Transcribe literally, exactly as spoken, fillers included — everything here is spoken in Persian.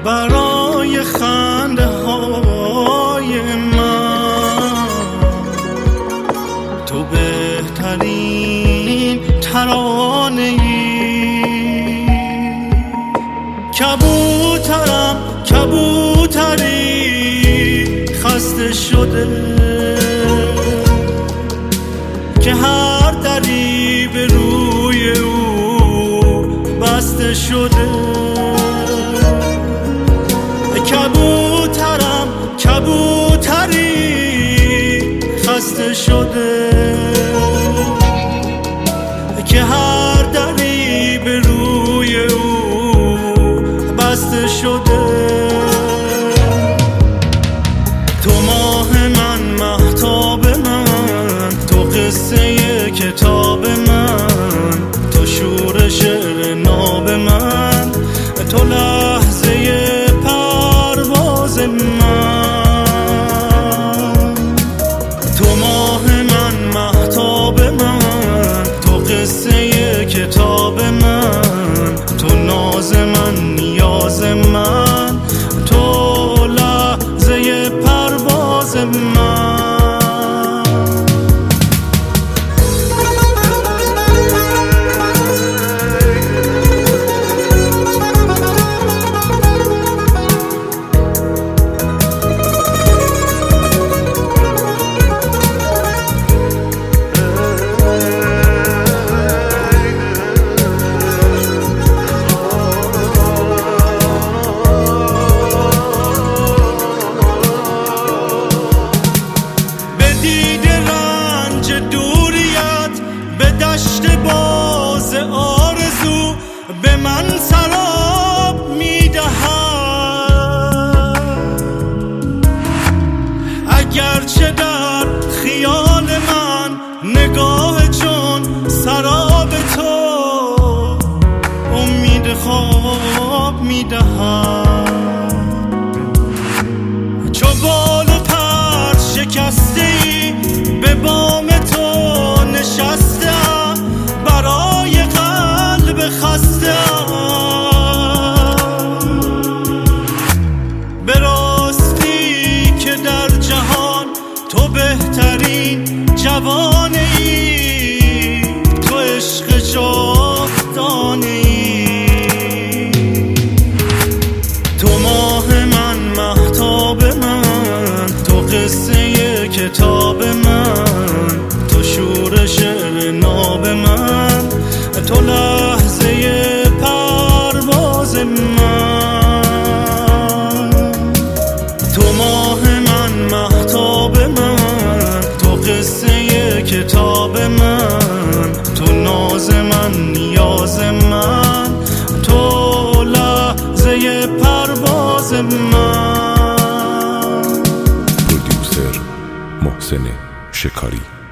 برای خنده های من. تو بهترین ترانه ای، کبوترم کبوتری خسته شده که هر دری به روی او بسته شده. کبوترم کبوتری خسته شده که هر دری به روی او بسته شده. تو ماه من مهتاب من، تو قصه کتاب من، تو شورش ناب من، تو لحظه پرواز من. تو ماه من مهتاب من، تو قصه کتاب من، تو ناز من نیاز من، تو لحظه پرواز من. باز آرزو به من سراب میدهد، اگرچه در خیال من نگاه چون سراب تو امید خواب میدهد. چو بال و پر شکسته ای به بام تو نشستم، برای قلب خسته‌ام. به راستی که در جهان تو بهترین جوانه ای، تو عشق جاودانه ای. تو ماه من مهتاب من، تو قصه کتاب من، تو شورش ناب من، تو لحظه پرواز من. تو ماه من مهتاب من، تو قصه کتاب من، تو ناز من نیاز من، تو لحظه پرواز من. پرودیوسر محسن شکاری.